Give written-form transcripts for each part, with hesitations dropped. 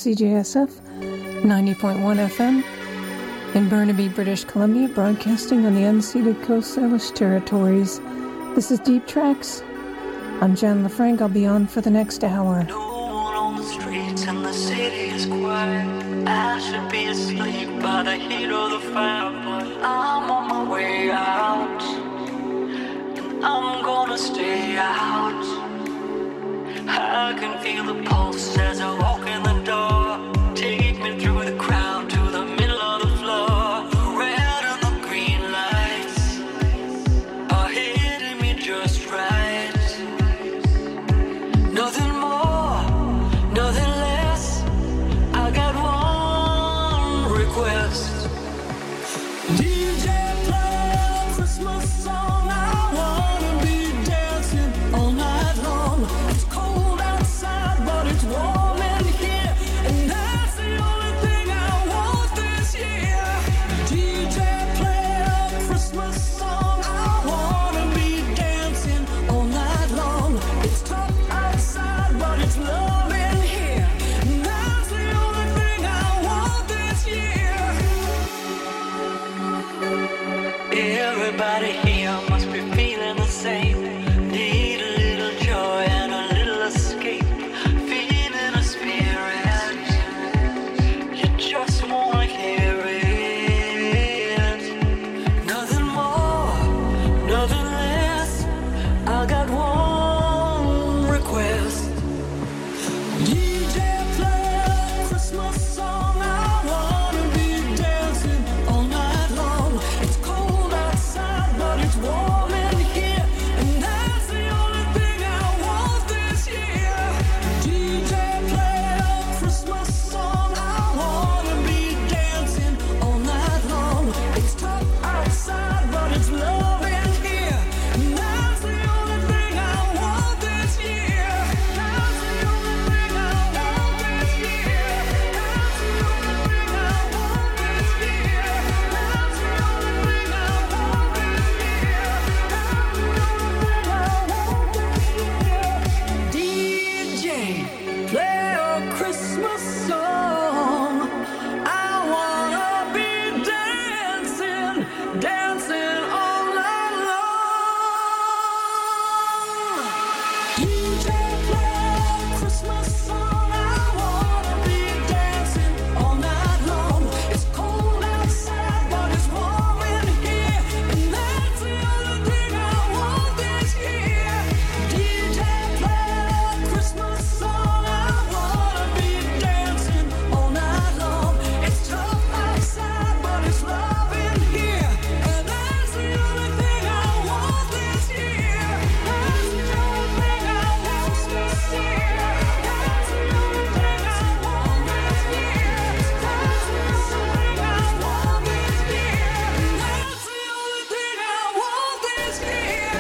CJSF 90.1 FM in Burnaby, British Columbia, broadcasting on the unceded Coast Salish territories. This is Deep Tracks. I'm Jan LaFranc. I'll be on for the next hour. No one on the streets and the city is quiet. I should be asleep by the heat of the fire, but I'm on my way out, and I'm gonna stay out. I can feel the pulse as I walk in the door. Take me through the crowd to the middle of the floor. The red and the green lights are hitting me just right. Nothing more, nothing less. I got one request. DJ, play a Christmas song. I wanna be dancing all night long. It's cold outside, but it's warm in here, and that's the only thing I want this year. DJ, play a Christmas song. I wanna be dancing all night long. It's tough outside, but it's love in here, and that's the only thing I want this year. Everybody here must be feeling the same. Need a little joy and a little escape. Feeling a spirit, you just wanna hear it. Nothing more, nothing less. I got one request. DJ, play a Christmas song. I wanna be dancing all night long. It's cold outside, but it's warm in here, and that's the only thing I want this year. DJ, play a Christmas song. I wanna be dancing all night long. It's tough outside, but it's love in here, and that's the only thing I want this year. That's the only thing I want this year. That's the only thing I want this year. That's the only thing I want this year. That's the only thing I want this year. DJ, play a Christmas song. I wanna be dancing, dancing all night long. DJ, play a Christmas song. I wanna be dancing all night long. It's cold outside, but it's warm in here, and that's the only thing I want this year. DJ, play a Christmas song. I wanna be dancing all night long. It's tough outside, but it's love in here, and that's the only thing I want this year. That's the only thing I want this year. That's the only thing I want this year. That's the only thing I want this year. That's the only thing I want this year.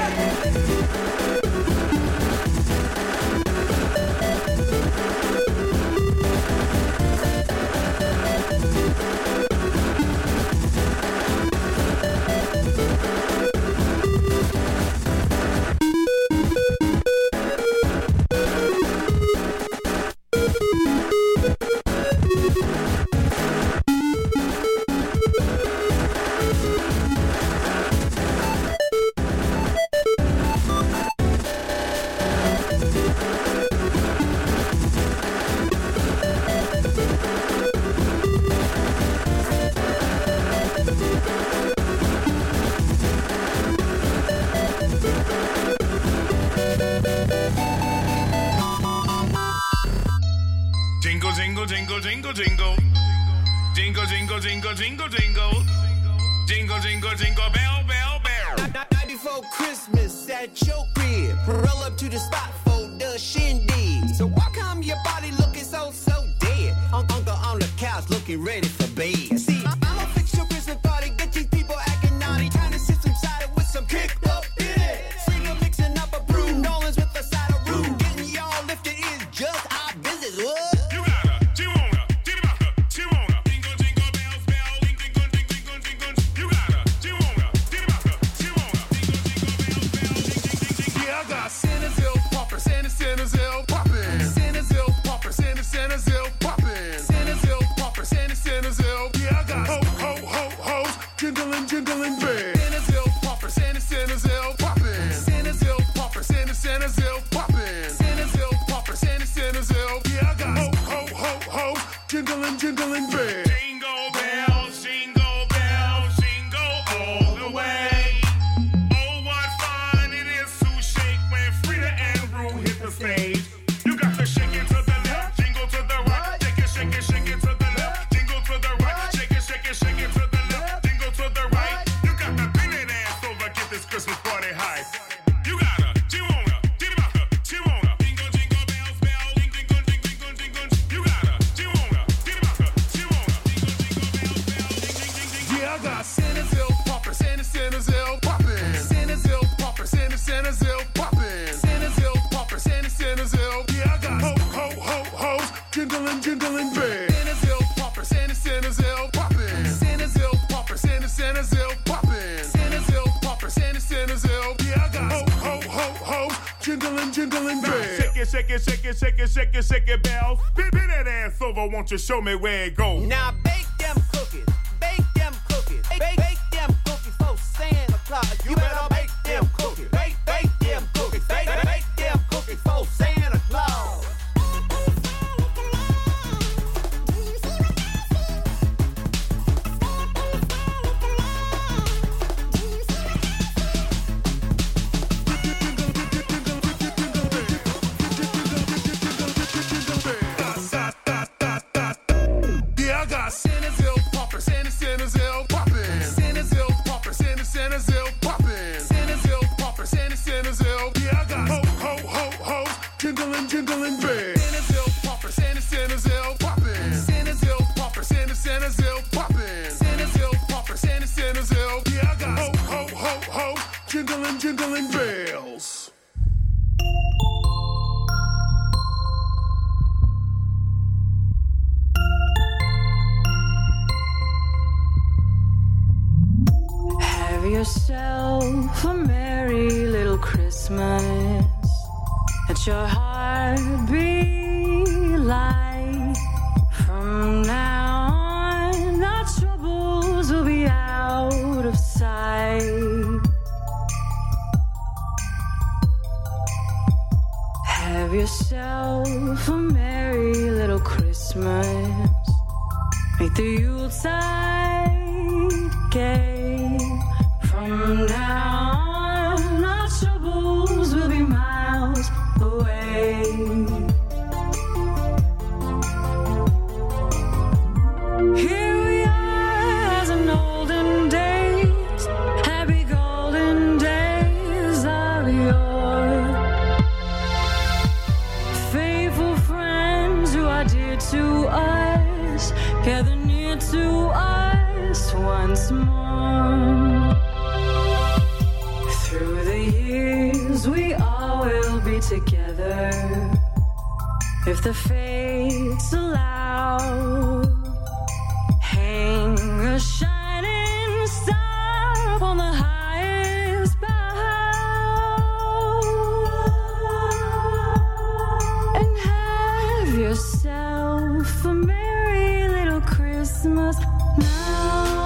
Jingle, jingle, jingle, jingle, jingle. Jingle, jingle, jingle, jingle, jingle. Jingle, jingle, jingle, bell, bell, bell. Night before Christmas at your crib, roll up to the spot for the shindig. So why come your body looking so dead? Uncle on the couch looking ready for bed. See, I'ma fix your Christmas party, get these people acting naughty, trying to sit some cider with some kick up in it. Singer mixing up a brew, Nolan's with a side of roux. Getting y'all lifted is just our business. What? You gotta, you wanna, you wanna. Jingle, jingle, bells, bell, jingle, jingle, jingle, jingle. You gotta, you wanna, you wanna. Jingle, jingle, bells, bell, jingle, jingle, jingle. Yeah, I got Santa's ill poppin', Santa's ill poppin'. Santa's ill poppin', Santa's ill poppin'. jingling bells. Jingle bells, jingle bells, jingle all the way. Oh, what fun it is to shake when Frida and Rue hit the stage. You got to shake it to the left, jingle to the right. Shake it, shake it, shake it to the left, jingle to the right. Shake it, shake it, shake it to the left, jingle to the right. You got to bend that ass over, get this Christmas party hype. You gotta, G-wanna, G-baka, G-wanna. Jingle, jingle bells, bell, jingle, jingle, jingle, jingle. You gotta, G-wanna, G-baka, G-wanna. Jingle, jingle bells, bell, jingle, jingle, jingle. Yeah, I got Santa's ill poppin', Santa's ill poppin'. Santa's ill poppin', Santa's ill poppin'. Santa's ill poppin', Santa's ill. Yeah, I got ho-hoes, jingling bells. Santa's ill poppin', Santa's ill poppin'. Santa's ill poppin', Santa's ill poppin'. Santa's ill poppin', Santa's ill. Yeah, I got ho-hoes, jingling bells. Shake it, shake it, shake it, shake it, shake it, shake it, bells. Bend that ass over, won't you show me where it goes? Now bake them cookies, bake them cookies, bake them cookies for Santa Claus. You better bake them cookies, bake them cookies, bake them cookies for Santa Claus. Yeah, I got Santa's ill poppin', Santa's ill poppin'. Santa's ill poppin', Santa's ill poppin'. Santa's ill poppin', Santa's ill. Yeah, I got ho-hoes, jingling bells. Santa's ill poppin', Santa's ill poppin'. Santa's ill poppin', Santa's ill poppin'. Santa's ill poppin', Santa's ill. Yeah, I got ho-hoes, jingling bells. Have yourself a merry little Christmas. Let your heart be light. From now on, our troubles will be out of sight. Have yourself a merry little Christmas. Make the Yuletide gay. From now on, our troubles will be miles away. Here we are as in olden days, happy golden days of yore. Faithful friends who are dear to us, gather near to us once more. Through the years we all will be together, if the fates allow. Hang a shining star on the highest bough, and have yourself a merry little Christmas now.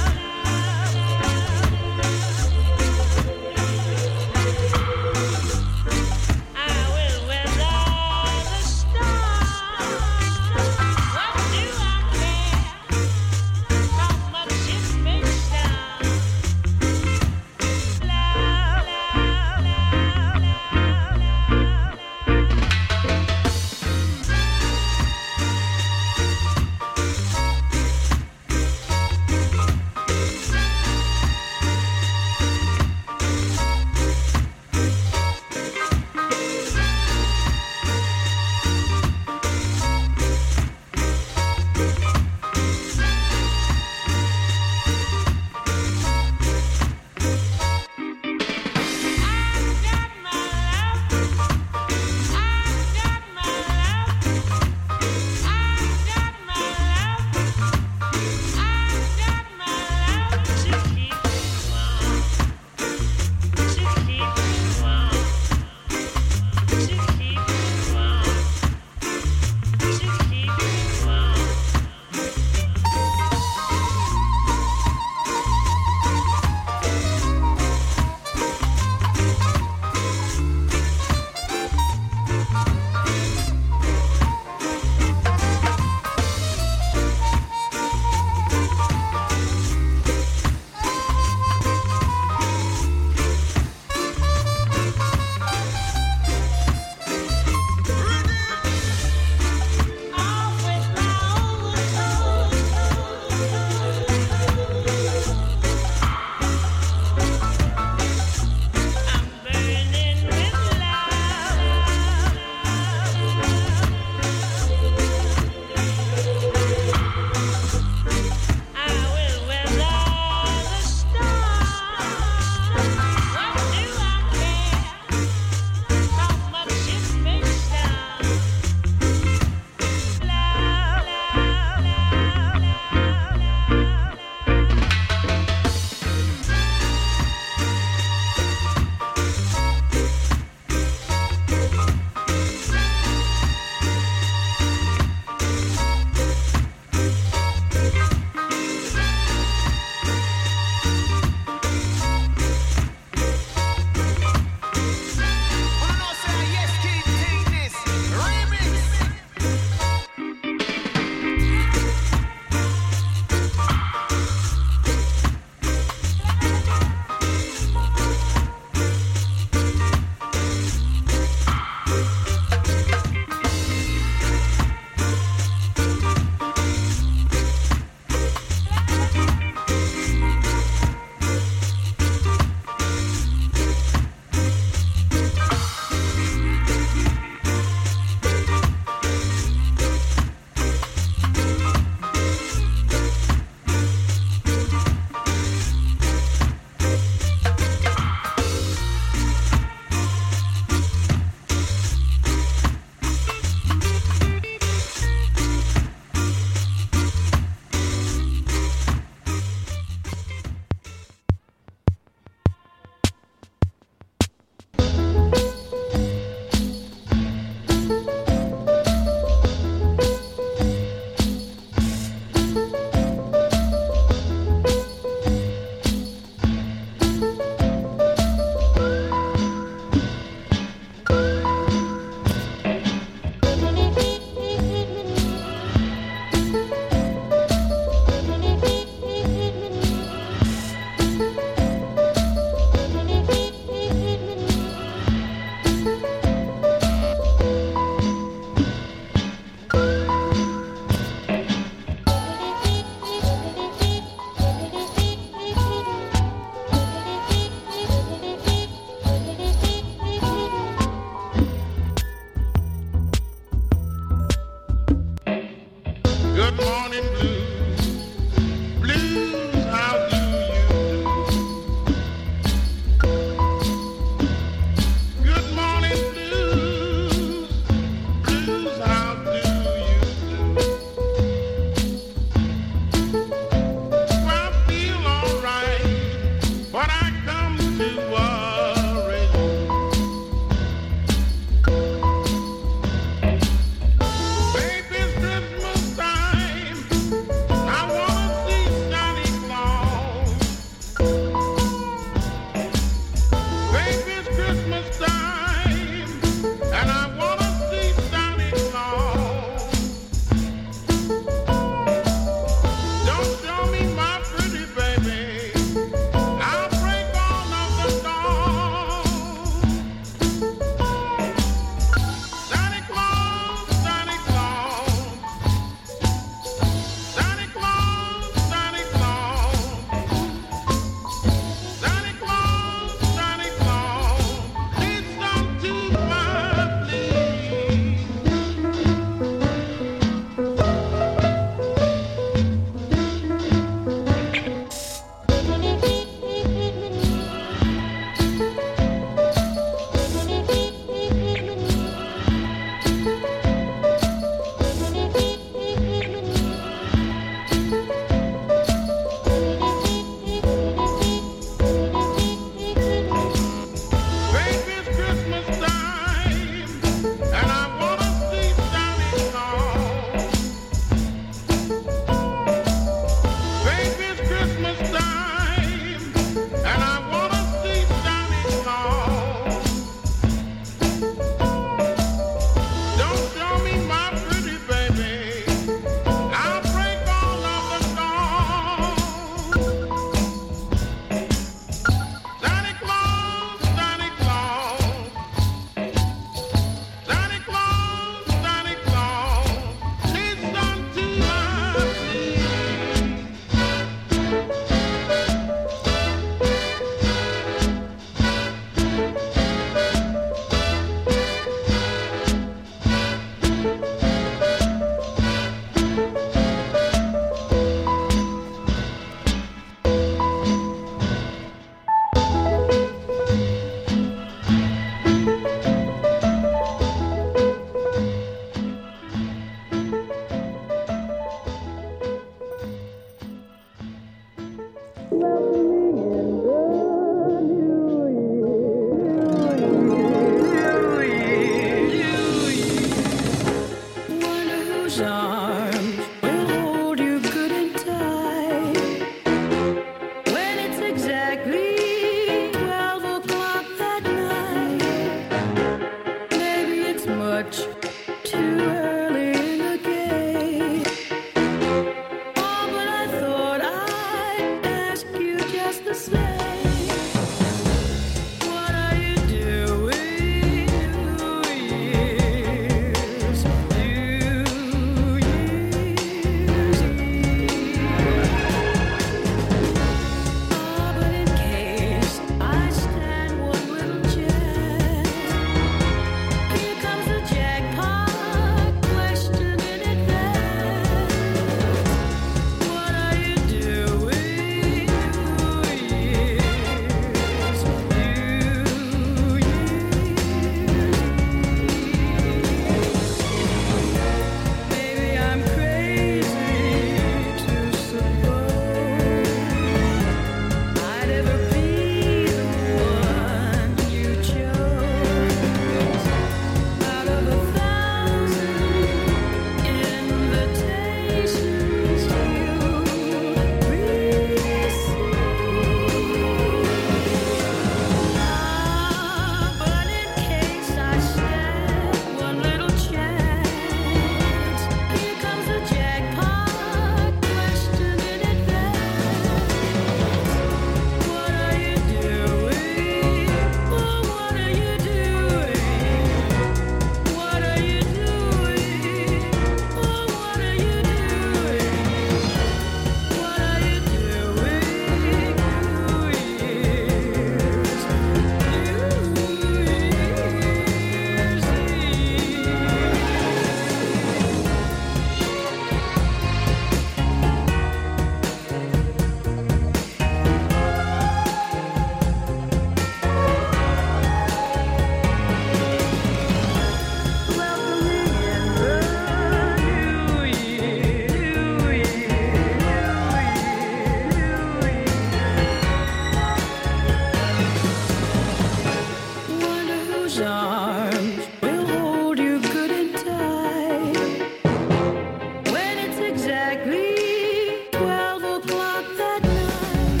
arms will hold you good and tight. When it's exactly 12 o'clock that night.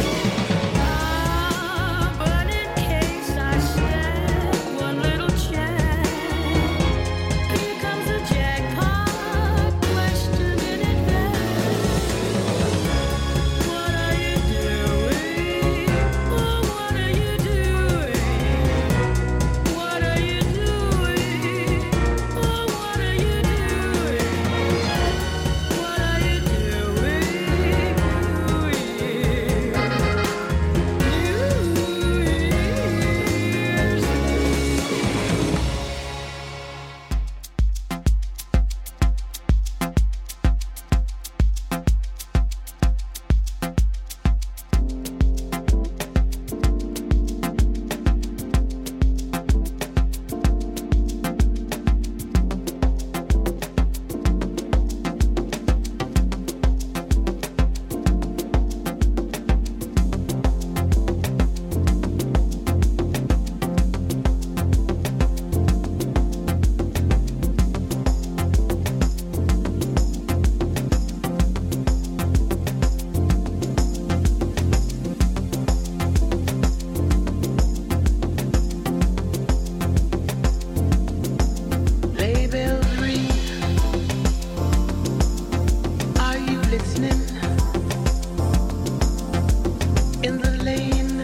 But in case I stand one little chance, here comes the jackpot question in advance. What are you doing? Oh, what are you doing? What are you doing? Oh, what are you doing? What are you Sleigh bells ring. Are you listening? In the lane,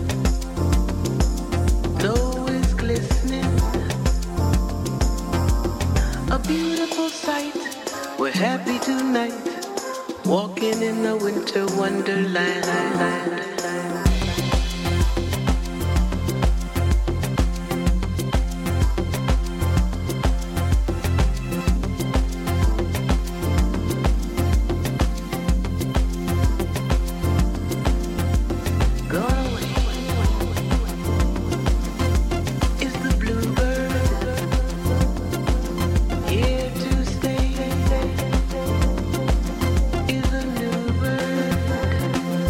snow is glistening. A beautiful sight. We're happy tonight, walking in a winter wonderland. Is the bluebird here to stay? Is a new bird.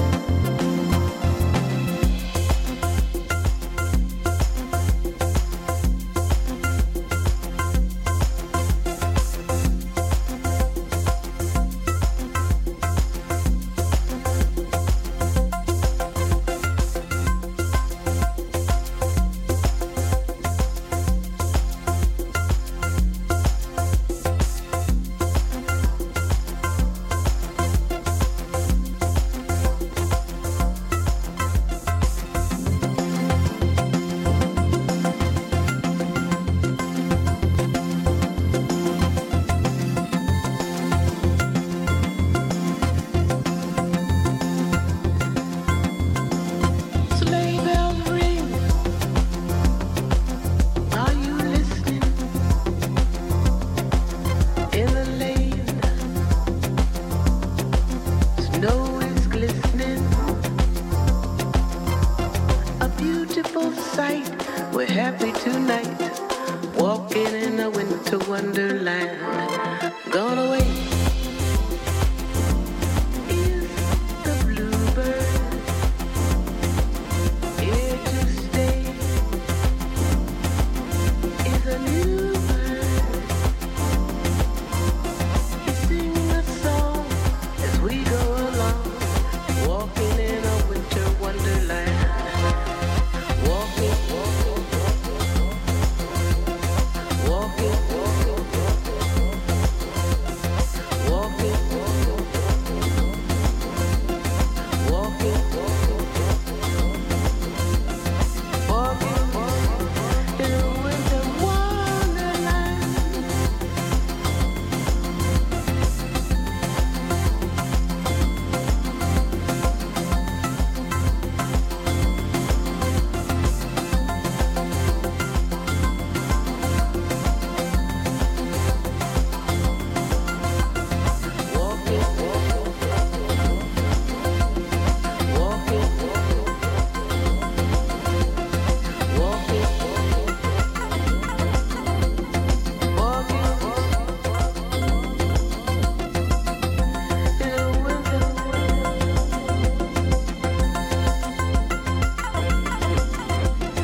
Sleigh bells ring. Are you listening? In the lane, snow is glistening. A beautiful sight. We're happy tonight, walking in a winter wonderland. Gone away.